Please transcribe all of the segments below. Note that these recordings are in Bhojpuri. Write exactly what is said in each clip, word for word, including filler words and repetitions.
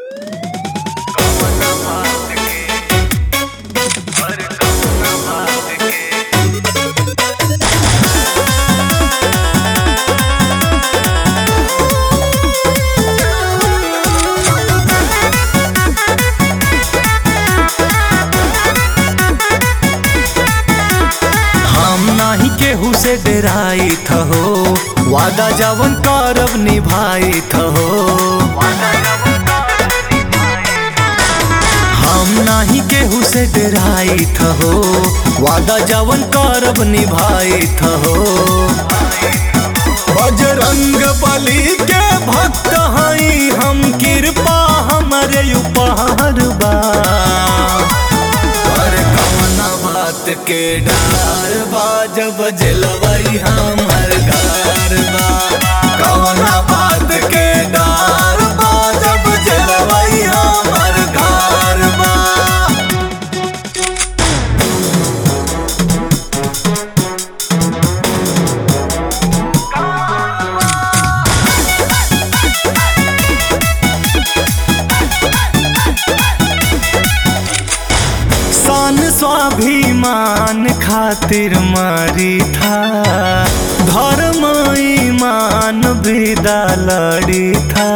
केहू से डराई थहो, वादा जवन करब निभाई थहो। हम नाही केहू से डराई थहो, वादा जवन करब निभाई थहो। बजरंग बली के भक्त हई हम, कृपा हमरे उपहार बा। बात के डार बा जब जलवई हमर घर बा। कौना बात के डार बा जब जलवई हमर घर बा। स्वाभिमान खातिर मारी था, धर्म ईमान विदा लड़ी था।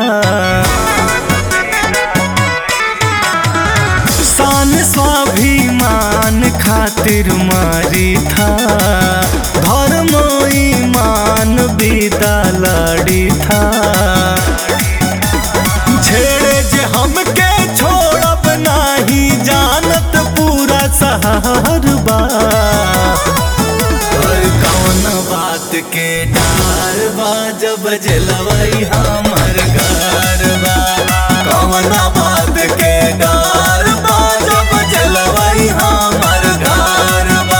शान स्वाभिमान खातिर मारी था, धर्म ईमान विदा लड़ी था। छेड़े जे हमके छोड़ब नाही, जानत पूरा शहर बा। और कौन बात के डार बा जब जलवई हमर घर बा। कौन बात के डार बा जब जलवई हमर घर बा।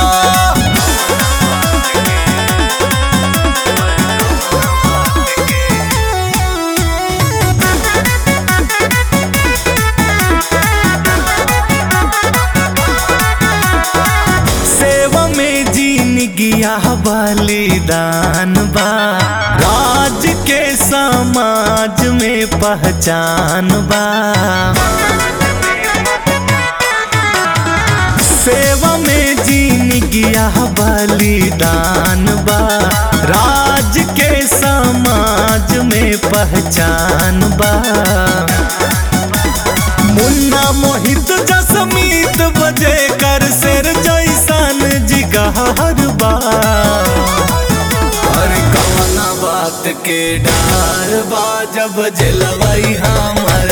गिया बलिदान बा, राज के समाज में पहचान बा। सेवा में जीन गिया बलिदान बा, राज के समाज में पहचान बा। मुन्ना मोहित जसमीत बजे कर शेर जैसन जिगहर बा। और कौना बात के डार बा जब जलवई हमर